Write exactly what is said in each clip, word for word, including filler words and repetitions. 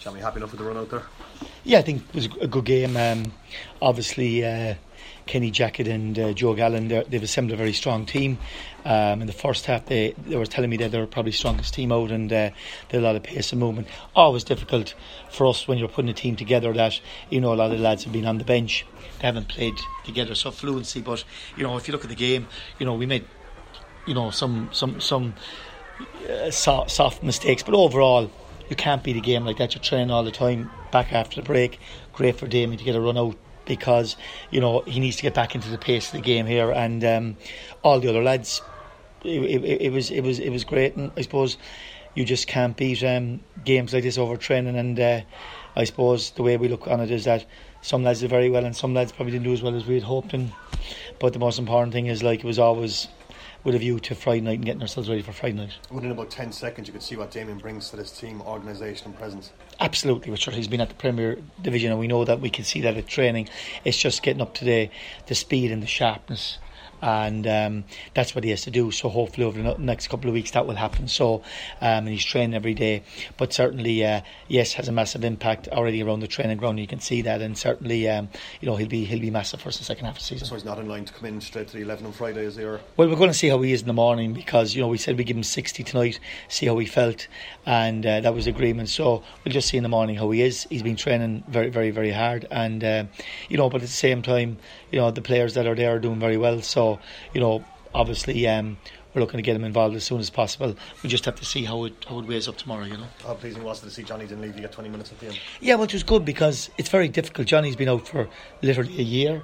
Johnny, happy enough with the run out there? Yeah, I think it was a good game. Um, obviously, uh, Kenny Jackett and uh, Joe Gallen, they've assembled a very strong team. Um, in the first half, they, they were telling me that they were probably the strongest team out, and uh, they had a lot of pace and movement. Always difficult for us when you're putting a team together that, you know, a lot of the lads have been on the bench. They haven't played together, so fluency. But, you know, if you look at the game, you know, we made, you know, some some some uh, soft, soft mistakes. But overall, you can't beat a game like that. You're training all the time. Back after the break, great for Damien to get a run out, because, you know, he needs to get back into the pace of the game here, and um, all the other lads, it, it, it was it was it was great. And I suppose you just can't beat um, games like this over training. And uh, I suppose the way we look on it is that some lads did very well and some lads probably didn't do as well as we had hoped. And but the most important thing is, like, it was always with a view to Friday night and getting ourselves ready for Friday night. Within about ten seconds, you could see what Damien brings to this team, organisation and presence. Absolutely, Richard. He's been at the Premier Division, and we know that. We can see that at training. It's just getting up to the, the speed and the sharpness, and um, that's what he has to do. So hopefully over the next couple of weeks that will happen. So um, and he's training every day, but certainly uh, yes, has a massive impact already around the training ground. You can see that, and certainly um, you know, he'll be he'll be massive for us the second half of the season. So he's not in line to come in straight to the eleven on Friday, is he? Or? Well, we're going to see how he is in the morning, because, you know, we said we give him sixty tonight, see how he felt, and uh, that was agreement. So we'll just see in the morning how he is. He's been training very, very, very hard, and uh, you know, but at the same time, you know, the players that are there are doing very well. So, you know, obviously um, we're looking to get him involved as soon as possible. We just have to see how it how it weighs up tomorrow, you know. How pleasing was it to see Johnny didn't leave you get twenty minutes at the end? Yeah, well, it was good, because it's very difficult. Johnny's been out for literally a year.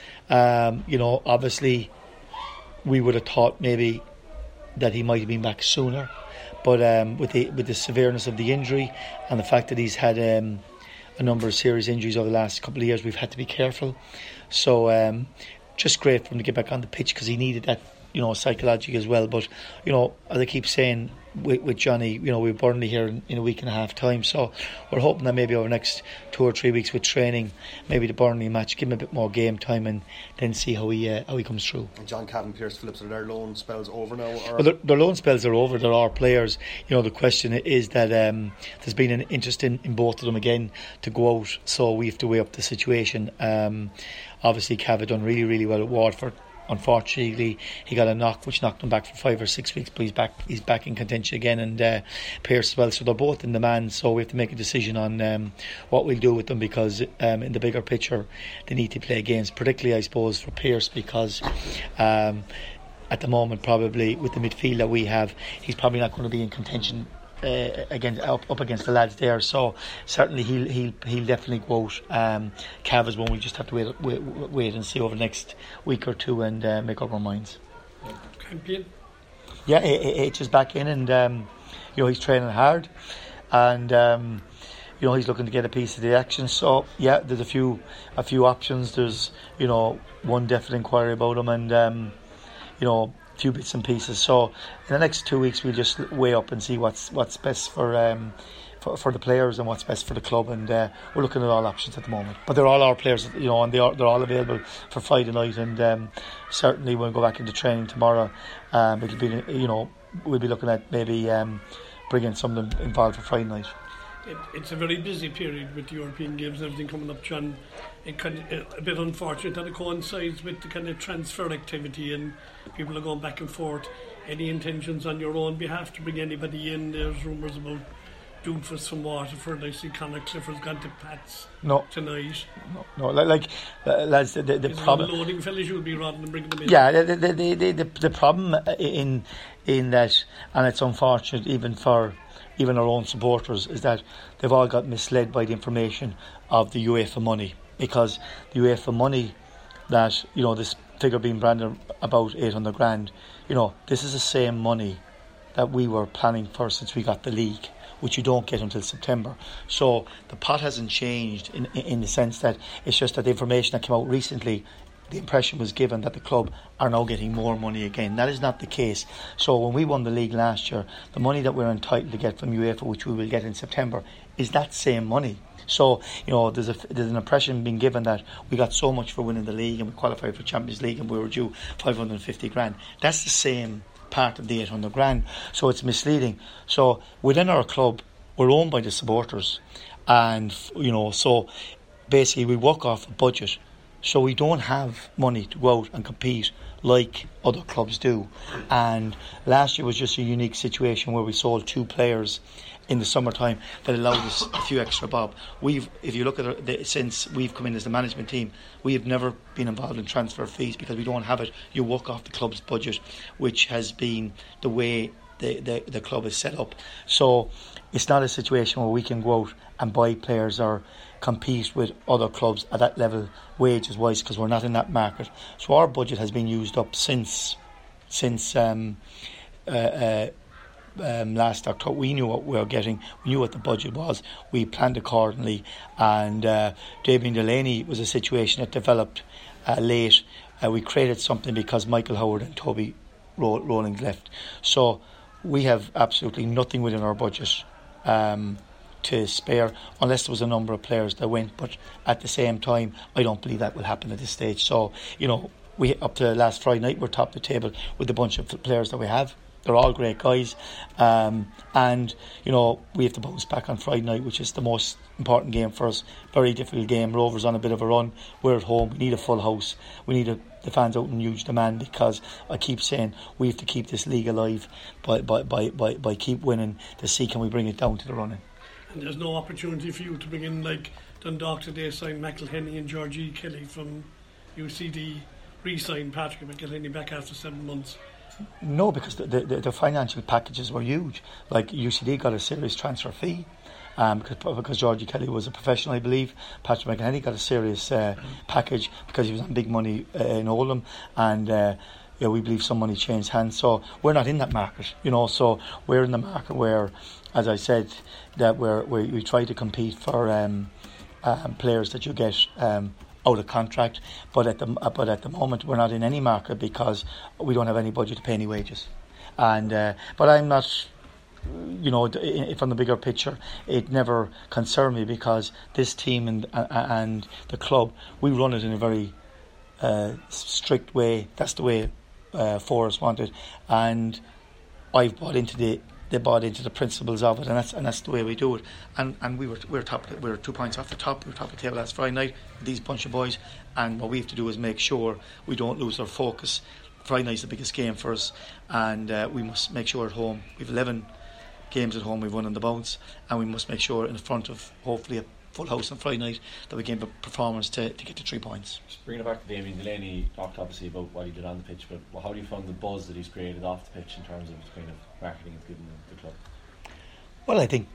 Um, you know, obviously we would have thought maybe that he might have been back sooner, but um, with the with the severeness of the injury and the fact that he's had um, a number of serious injuries over the last couple of years, we've had to be careful. So um, just great for him to get back on the pitch, because he needed that, you know, psychology as well. But, you know, as I keep saying with, with Johnny, you know, we're Burnley here in, in a week and a half time, so we're hoping that maybe over the next two or three weeks with training, maybe the Burnley match, give him a bit more game time, and then see how he uh, how he comes through. And John Cavan, Pierce Phillips, are their loan spells over now? Or? Well, their, their loan spells are over. There are players, you know, the question is that um, there's been an interest in, in both of them again to go out, so we have to weigh up the situation. Um, obviously Cav done really, really well at Waterford. Unfortunately, he got a knock which knocked him back for five or six weeks, but he's back he's back in contention again, and uh, Pierce as well. So they're both in demand, so we have to make a decision on um, what we'll do with them, because um, in the bigger picture they need to play games, particularly I suppose for Pierce, because um, at the moment probably with the midfield that we have, he's probably not going to be in contention Uh, against up, up against the lads there, so certainly he'll he'll he'll definitely go out. Um, Cav is one we just have to wait wait, wait and see over the next week or two, and uh, make up our minds. Campion. Yeah, H is back in, and um, you know, he's training hard, and um, you know, he's looking to get a piece of the action. So yeah, there's a few a few options. There's, you know, one definite inquiry about him, and um, you know, few bits and pieces. So in the next two weeks we'll just weigh up and see what's what's best for um for, for the players and what's best for the club, and uh, we're looking at all options at the moment. But they're all our players, you know, and they are they're all available for Friday night, and um, certainly when we go back into training tomorrow, um, it'll be, you know, we'll be looking at maybe um, bringing some of them involved for Friday night. It, it's a very busy period with the European games and everything coming up, John. It kind of, a bit unfortunate that it coincides with the kind of transfer activity and people are going back and forth. Any intentions on your own behalf to bring anybody in? There's rumours about Doofus from Waterford. I see Conor Clifford's gone to Pats no. tonight. No, no, like uh, lads, the, the, the problem. Loading fellas you'll be rather than bringing them in. Yeah, the the, the the the the problem in in that, and it's unfortunate even for even our own supporters, is that they've all got misled by the information of the UEFA money, because the UEFA money that, you know, this figure being branded about eight hundred grand, you know, this is the same money that we were planning for since we got the league, which you don't get until September. So the pot hasn't changed in in the sense that it's just that the information that came out recently, the impression was given that the club are now getting more money again. That is not the case. So when we won the league last year, the money that we're entitled to get from UEFA, which we will get in September, is that same money. So, you know, there's a there's an impression being given that we got so much for winning the league and we qualified for Champions League and we were due five hundred fifty grand. That's the same part of the eight hundred grand. So it's misleading. So within our club, we're owned by the supporters, and you know, so basically we work off a budget, so we don't have money to go out and compete like other clubs do. And last year was just a unique situation where we sold two players in the summertime that allowed us a few extra bob. We've, if you look at it, the, since we've come in as the management team, we have never been involved in transfer fees because we don't have it. You work off the club's budget, which has been the way the, the, the club is set up. So it's not a situation where we can go out and buy players or compete with other clubs at that level wages wise, because we're not in that market. So our budget has been used up since since um, uh, uh, Um, last October. We knew what we were getting, we knew what the budget was, we planned accordingly, and uh, Damien Delaney was a situation that developed uh, late. Uh, we created something because Michael Howard and Toby Rowling left. So we have absolutely nothing within our budget um, to spare, unless there was a number of players that went, but at the same time I don't believe that will happen at this stage. So, you know, we up to last Friday night we're top of the table with the bunch of players that we have. They're all great guys, um, and you know, we have to bounce back on Friday night, which is the most important game for us. Very difficult game. Rovers on a bit of a run. We're at home. We need a full house. We need a, the fans out in huge demand, because I keep saying we have to keep this league alive by by, by, by, by keep winning to see can we bring it down to the running. And there's no opportunity for you to bring in, like Dundalk today signed McElhenney and Georgie Kelly from U C D, re-signed Patrick McElhenney back after seven months. No, because the, the, the financial packages were huge. Like U C D got a serious transfer fee um, because, because Georgie Kelly was a professional, I believe. Patrick McElhenney got a serious uh, package because he was on big money uh, in Oldham, and uh, yeah, we believe some money changed hands. So we're not in that market, you know. So we're in the market where, as I said, that we're, we we try to compete for um, um, players that you get Um, out of contract, but at the but at the moment we're not in any market because we don't have any budget to pay any wages. And uh, but I'm not, you know, from the bigger picture, it never concerned me because this team and and the club, we run it in a very uh, strict way. That's the way uh, Forrest wanted, and I've bought into the. They bought into the principles of it, and that's and that's the way we do it. And and we were we were top we were two points off the top. We were top of the table last Friday night. These bunch of boys, and what we have to do is make sure we don't lose our focus. Friday night's the biggest game for us, and uh, we must make sure at home. We've eleven games at home we've won on the bounce, and we must make sure in front of hopefully a full house on Friday night that we give a performance to, to get to three points. Just bringing it back to Damien Delaney, talked obviously about what he did on the pitch, but how do you find the buzz that he's created off the pitch in terms of the kind of marketing he's given the, the club? Well, I think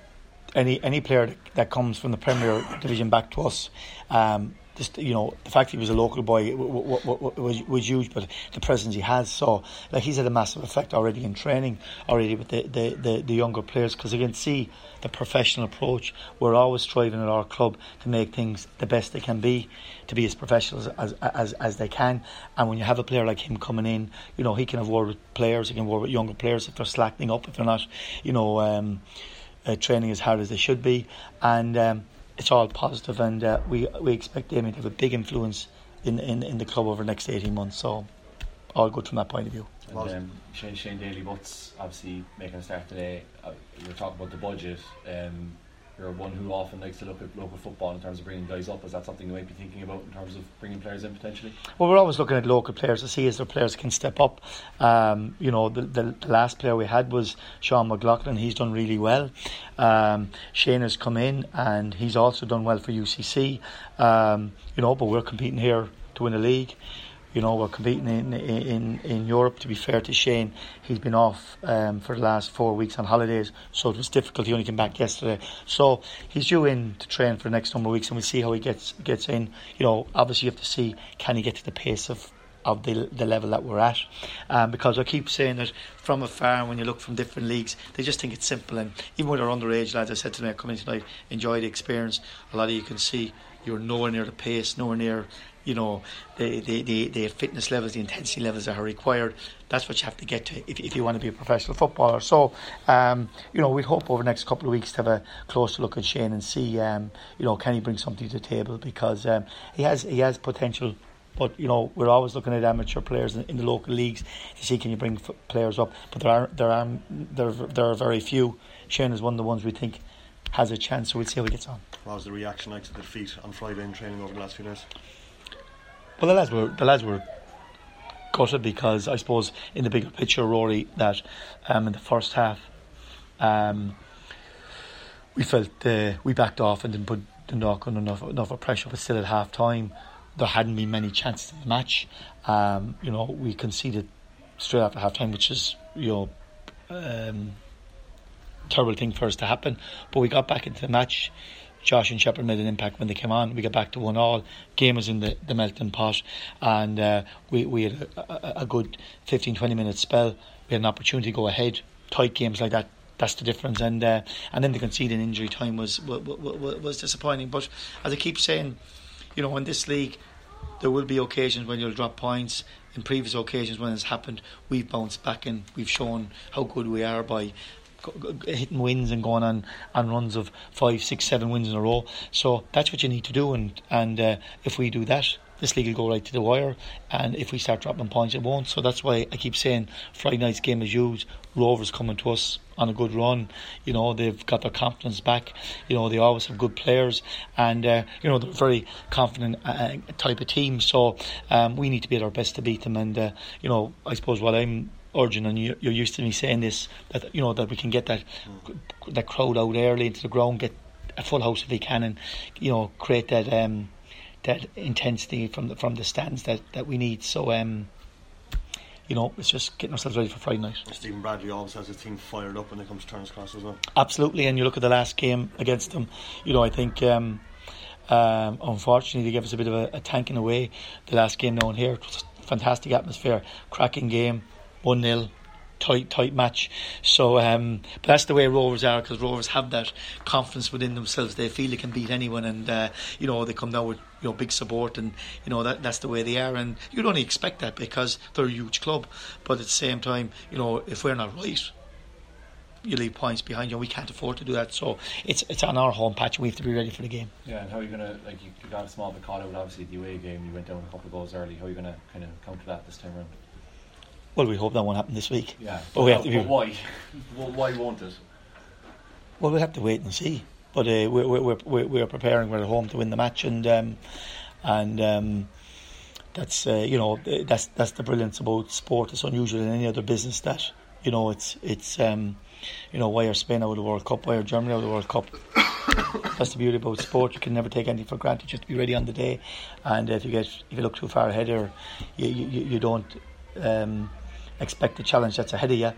any any player that, that comes from the Premier Division back to us, um, just, you know, the fact he was a local boy w- w- w- was was huge, but the presence he has, so like he's had a massive effect already in training, already with the the, the, the younger players, because you can see the professional approach. We're always striving at our club to make things the best they can be, to be as professional as as as they can. And when you have a player like him coming in, you know, he can have word with players, he can work with younger players if they're slackening up, if they're not, you know, um, uh, training as hard as they should be, and um, it's all positive, and uh, we we expect Damien to have a big influence in, in, in the club over the next eighteen months. So all good from that point of view. And um, Shane, Shane Daly-Butts obviously making a start today. Uh, we're talking about the budget. Um, you're one who often likes to look at local football in terms of bringing guys up. Is that something you might be thinking about in terms of bringing players in potentially? Well, we're always looking at local players to see if there players can step up. Um, you know, the, the the last player we had was Sean McLaughlin. He's done really well. Um, Shane has come in and he's also done well for U C C. Um, you know, but we're competing here to win a league. You know, we're competing in, in in Europe. To be fair to Shane, he's been off um, for the last four weeks on holidays, so it was difficult. He only came back yesterday, so he's due in to train for the next number of weeks, and we'll see how he gets gets in. You know, obviously you have to see, can he get to the pace of of the the level that we're at, um, because I keep saying that from afar, when you look from different leagues, they just think it's simple. And even with our underage lads, I said to them coming in tonight, enjoy the experience. A lot of you can see you're nowhere near the pace, nowhere near, you know, the the, the, the fitness levels, the intensity levels that are required. That's what you have to get to if, if you want to be a professional footballer. So, um, you know, we'd hope over the next couple of weeks to have a closer look at Shane and see, um, you know, can he bring something to the table, because um, he has he has potential. But, you know, we're always looking at amateur players in, in the local leagues to see can you bring f- players up. But there are there are there there are very few. Shane is one of the ones we think has a chance. So we'll see how he gets on. What was the reaction like to the defeat on Friday in training over the last few days? Well, the lads were the lads were gutted because I suppose in the bigger picture, Rory, that um, in the first half um, we felt uh, we backed off and didn't put Dundalk under enough enough of pressure. But still at half time there hadn't been many chances in the match. Um, you know, we conceded straight after half time, which is, you know, um, terrible thing for us to happen. But we got back into the match. Josh and Shepherd made an impact when they came on. We got back to one all. Game was in the, the melting pot, and uh, we we had a, a, a good fifteen to twenty minute spell. We had an opportunity to go ahead. Tight games like that, that's the difference. And uh, and then the conceding injury time was, was was disappointing. But as I keep saying, you know, in this league, there will be occasions when you'll drop points. In previous occasions when it's happened, we've bounced back and we've shown how good we are by hitting wins and going on, on runs of five, six, seven wins in a row. So that's what you need to do, and and uh, if we do that, this league will go right to the wire, and if we start dropping points, it won't. So that's why I keep saying Friday night's game is huge. Rovers coming to us on a good run. You know, they've got their confidence back. You know, they always have good players, and uh, you know, they're a very confident uh, type of team. So um, we need to be at our best to beat them. And uh, you know, I suppose what I'm urging, and you, you're used to me saying this, that you know that we can get that that crowd out early into the ground, get a full house if we can, and you know, create that um, that intensity from the from the stands that, that we need. So um, you know, it's just getting ourselves ready for Friday night. Stephen Bradley always has his team fired up when it comes to Turner's Cross as well. Absolutely, and you look at the last game against them. You know, I think um, um, unfortunately they gave us a bit of a, a tanking away. The last game down here, it was a fantastic atmosphere, cracking game. one nil, tight tight match. So um, but that's the way Rovers are, because Rovers have that confidence within themselves. They feel they can beat anyone, and uh, you know, they come down with, you know, big support, and you know that that's the way they are. And you'd only expect that because they're a huge club. But at the same time, you know, if we're not right, you leave points behind you. We can't afford to do that. So it's it's on our home patch. We have to be ready for the game. Yeah, and how are you gonna, like, you, you got a small bit caught out obviously the away game. You went down a couple of goals early. How are you gonna kind of counter that this time around? Well, we hope that won't happen this week. Yeah, but we have to be. But why? Well, why won't it? Well, we'll have to wait and see. But uh, we're we're we're we're preparing. We're at home to win the match, and um, and um, that's uh, you know, that's that's the brilliance about sport. It's unusual in any other business that, you know, it's it's um, you know, why are Spain out of the World Cup? Why are Germany out of the World Cup? That's the beauty about sport. You can never take anything for granted. You have to be ready on the day, and if you get if you look too far ahead, or you you, you don't. Um, expect the challenge that's ahead of you,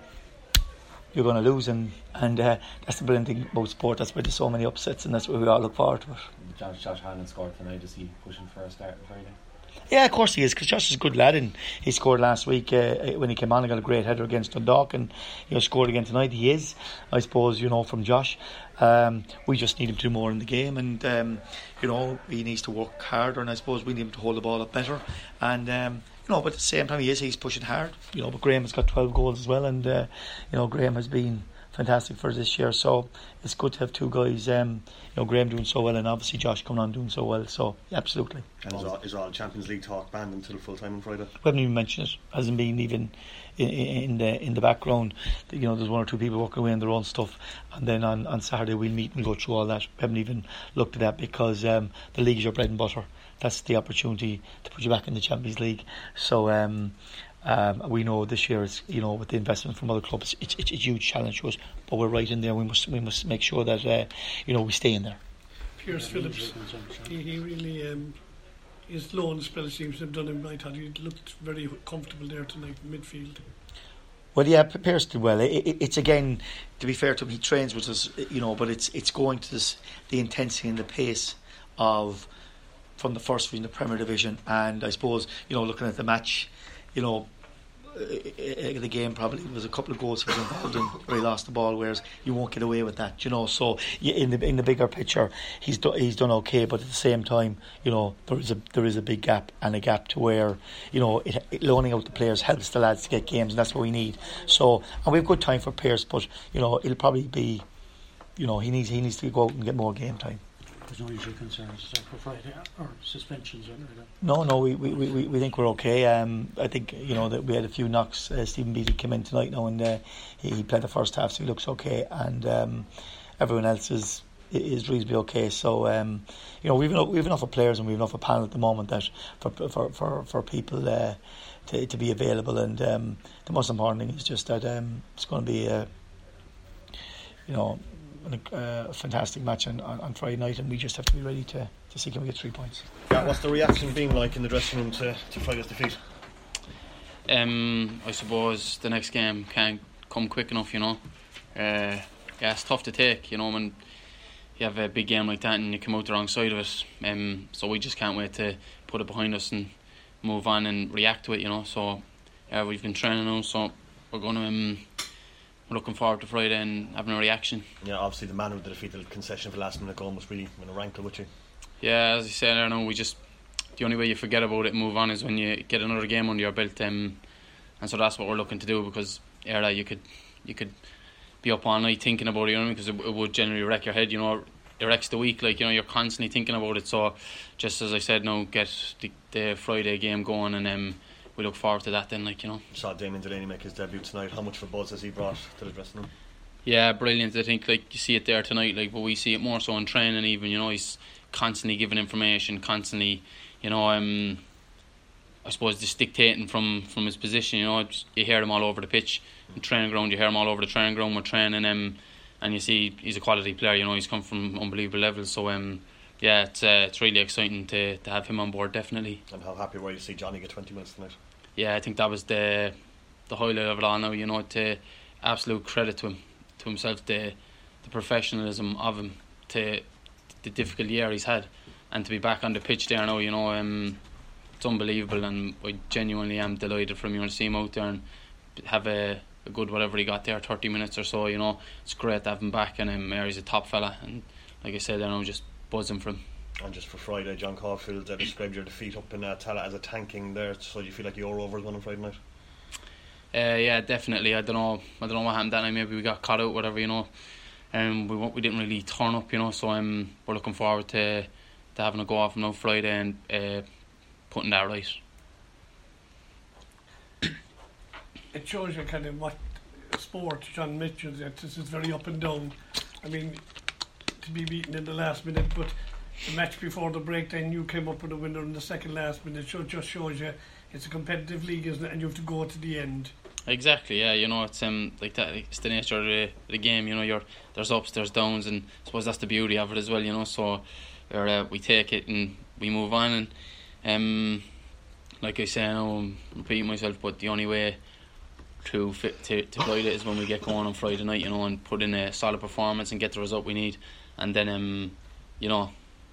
you're going to lose, and and uh, that's the brilliant thing about sport. That's why there's so many upsets, and that's why we all look forward to it. Josh, Josh Hannon scored tonight. Is he pushing for a start on Friday? Yeah, of course he is, because Josh is a good lad, and he scored last week uh, when he came on and got a great header against Dundalk, and you know, scored again tonight. He is, I suppose, you know, from Josh. Um, we just need him to do more in the game, and um, you know, he needs to work harder, and I suppose we need him to hold the ball up better, and um, you know, but at the same time he is he's pushing hard, you know. But Graham has got twelve goals as well, and uh, you know, Graham has been fantastic for us this year, so it's good to have two guys, um, you know, Graham doing so well, and obviously Josh coming on doing so well. So yeah, absolutely. And is all, is all Champions League talk banned until full time on Friday? We haven't even mentioned it. Hasn't been even in, in the in the background. You know, there's one or two people working away on their own stuff, and then on, on Saturday we'll meet and go through all that. We haven't even looked at that because um, the league is your bread and butter. That's the opportunity to put you back in the Champions League. So um, um, we know this year, is, you know, with the investment from other clubs, it's, it's a huge challenge to us. But we're right in there. We must we must make sure that uh, you know, we stay in there. Pierce Phillips, he, he really um, his loan spell seems to have done him. I thought he looked very comfortable there tonight in midfield. Well, yeah, Pierce did well. It, it, it's again, to be fair to him, he trains with us, you know, but it's it's going to this, the intensity and the pace of from the first division, the Premier Division, and I suppose, you know, looking at the match, you know, the game probably was a couple of goals he was involved in where he lost the ball, whereas you won't get away with that, you know. So in the in the bigger picture, he's do, he's done okay, but at the same time, you know, there is a there is a big gap, and a gap to where, you know, it, it, loaning out the players helps the lads to get games, and that's what we need. So, and we have good time for Pierce, but you know, it'll probably be, you know, he needs he needs to go out and get more game time. There's no issue concerns for Friday or suspensions or anything? No, no, we, we, we, we think we're okay. Um, I think, you know, that we had a few knocks. Uh, Stephen Beattie came in tonight now, and uh, he, he played the first half, so he looks okay. And um, everyone else is is reasonably okay. So um, you know, we've enough, we've enough of players and we've enough of panel at the moment that for for for, for people uh, to to be available. And um, the most important thing is just that um, it's going to be a you know a, a fantastic match on, on, on Friday night, and we just have to be ready to to see can we get three points. Yeah, what's the reaction being like in the dressing room to to Friday's defeat? Um, I suppose the next game can't come quick enough, you know. Uh, yeah, it's tough to take, you know, when you have a big game like that and you come out the wrong side of it. Um, so we just can't wait to put it behind us and move on and react to it, you know. So yeah, we've been training now, so we're going to um, we're looking forward to Friday and having a reaction. Yeah, obviously the man with the defeat, the concession for the last minute goal must really win a rankle with you. Yeah, as I said, I don't know, we just the only way you forget about it and move on is when you get another game under your belt, um, and so that's what we're looking to do, because yeah, you could you could be up all night thinking about it, you know, because it, it would generally wreck your head, you know. It wrecks the week, like, you know, you're constantly thinking about it. So just as I said, now get the, the Friday game going, and um, we look forward to that then, like, you know. You saw Damien Delaney make his debut tonight. How much of a buzz has he brought to the dressing room? Yeah, brilliant. I think, like, you see it there tonight, like, but we see it more so in training even, you know. He's constantly giving information, constantly, you know, um, I suppose just dictating from, from his position, you know. Just, you hear him all over the pitch. In training ground, you hear him all over the training ground. We're training him, and you see he's a quality player, you know. He's come from unbelievable levels. So um, yeah, it's uh, it's really exciting to, to have him on board, definitely. And how happy were you to see Johnny get twenty minutes tonight? Yeah, I think that was the the highlight of it all now, you know. To absolute credit to him, to himself, the the professionalism of him, to the difficult year he's had, and to be back on the pitch there now, you know, um, it's unbelievable. And I genuinely am delighted for him, you know, to see him out there and have a a good whatever he got there, thirty minutes or so, you know. It's great to have him back, and um, he's a top fella, and like I said, I know, just buzzing for him. And just for Friday, John Caulfield uh, described your defeat up in uh, Tallaght as a tanking there, so do you feel like your Rovers won on Friday night? Uh, yeah, definitely. I don't know I don't know what happened that night. Maybe we got caught out, whatever, you know. Um, we we didn't really turn up, you know, so um, we're looking forward to, to having a go off now Friday and uh, putting that right. It shows you kind of what sport John Mitchell is. This is very up and down. I mean, to be beaten in the last minute, but the match before the break, then you came up with a winner in the second last minute. It just shows you it's a competitive league, isn't it? And you have to go to the end. Exactly, yeah. You know, it's um like that. It's the nature of the, the game. You know, you're there's ups, there's downs, and I suppose that's the beauty of it as well. You know, so uh, we take it and we move on. And um, like I say, I know I'm repeating myself, but the only way to fit to, to ride it is when we get going on Friday night, you know, and put in a solid performance and get the result we need, and then um, you know,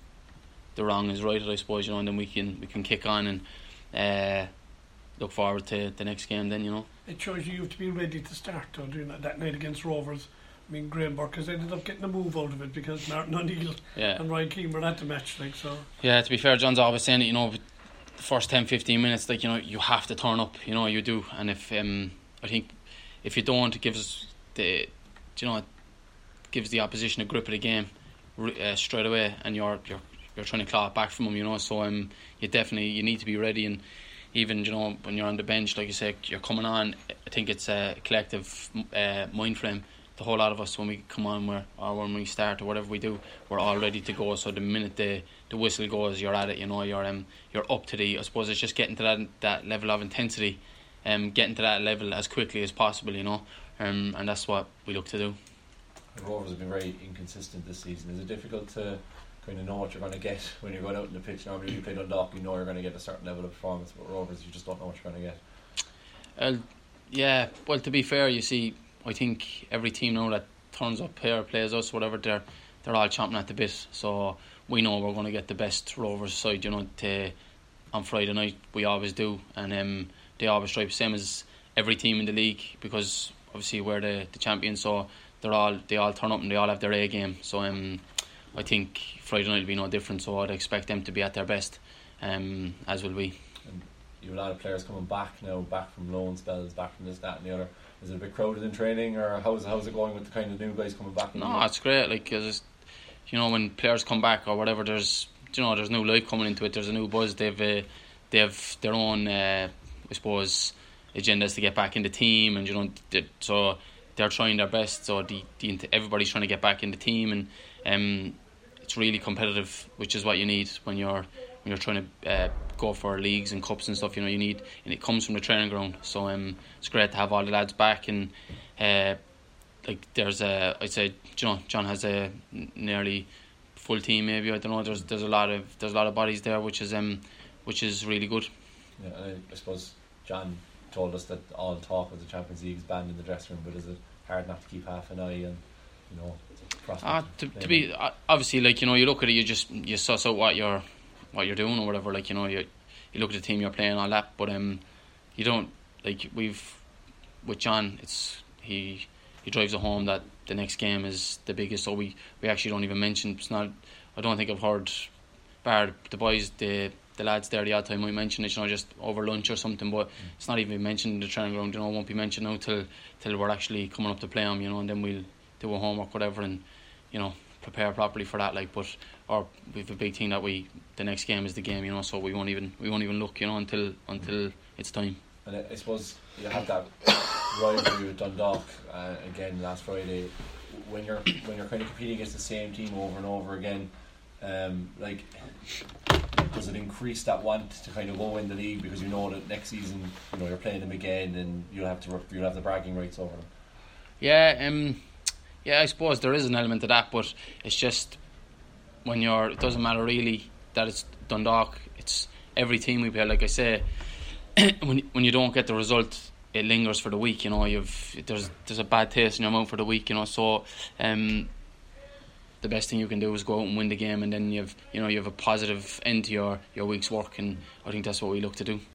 the wrong is right, I suppose, you know, and then we can we can kick on and uh, look forward to the next game then, you know. It shows you have to be ready to start though, doing that, that night against Rovers. I mean, Graham Burke has ended up getting a move out of it because Martin O'Neill yeah. and Ryan Keane were at the match, like, so. Yeah, to be fair, John's always saying it, you know, the first ten fifteen minutes, like, you know, you have to turn up, you know, you do, and if um I think if you don't, it gives the, you know, it gives the opposition a grip of the game uh, straight away, and you're you're you're trying to claw it back from them, you know. So um, you definitely you need to be ready, and even, you know, when you're on the bench, like you say, you're coming on. I think it's a collective uh, mind frame. The whole lot of us, when we come on, we're, or when we start or whatever we do, we're all ready to go. So the minute the, the whistle goes, you're at it, you know. You're um you're up to the. I suppose it's just getting to that that level of intensity. Um, getting to that level as quickly as possible, you know, um, and that's what we look to do. The Rovers have been very inconsistent this season. Is it difficult to kind of know what you're going to get when you're going out in the pitch? Normally you play Dundalk, you know you're going to get a certain level of performance, but Rovers, you just don't know what you're going to get. Uh, yeah, well, to be fair, you see, I think every team now that turns up here, plays us, whatever, they're they're all chomping at the bit, so we know we're going to get the best Rovers side, you know, to, on Friday night. We always do, and um they always strive, same as every team in the league, because obviously we're the, the champions, so they're all they all turn up and they all have their A game. So um, I think Friday night will be no different, so I'd expect them to be at their best, um, as will we. And you have a lot of players coming back now, back from loan spells, back from this, that and the other. Is it a bit crowded in training, or how's, how's it going with the kind of new guys coming back? No, it's great, like, cause, you know, when players come back or whatever, there's, you know, there's new life coming into it, there's a new buzz, they've, uh, they have their own uh, I suppose agendas to get back in the team, and you know, so they're trying their best. So the, the everybody's trying to get back in the team, and um, it's really competitive, which is what you need when you're when you're trying to uh, go for leagues and cups and stuff. You know, you need, and it comes from the training ground. So um, it's great to have all the lads back, and uh, like there's a, I'd say, you know, John has a nearly full team. Maybe I don't know. There's there's a lot of there's a lot of bodies there, which is um which is really good. Yeah, and I, I suppose John told us that all talk of the Champions League is banned in the dressing room, but is it hard not to keep half an eye and, you know, ah, to, to be uh, obviously, like, you know, you look at it, you just you suss out what you're what you're doing or whatever, like, you know, you you look at the team you're playing, all that, but um you don't, like, we've with John, it's he he drives it home that the next game is the biggest, so we, we actually don't even mention, it's not, I don't think I've heard bar the boys, the the lads there the odd time we mention it, you know, just over lunch or something, but mm. it's not even mentioned in the training ground, you know, it won't be mentioned now till till we're actually coming up to play them, you know, and then we'll do a homework, whatever, and, you know, prepare properly for that, like, but, or we've a big thing that we, the next game is the game, you know, so we won't even, we won't even look, you know, until, until mm. it's time. And I, I suppose you have that rivalry with Dundalk, uh, again, last Friday, when you're, when you're kind of competing against the same team over and over again, um, like, does it increase that want to kind of go in the league because you know that next season, you know, you're playing them again and you'll have to you'll have the bragging rights over them? Yeah, um, yeah, I suppose there is an element of that, but it's just when you're, it doesn't matter really that it's Dundalk. It's every team we play. Like I say, when when you don't get the result, it lingers for the week. You know, you've there's there's a bad taste in your mouth for the week. You know, so um. the best thing you can do is go out and win the game, and then you've you know you have a positive end to your, your week's work, and I think that's what we look to do.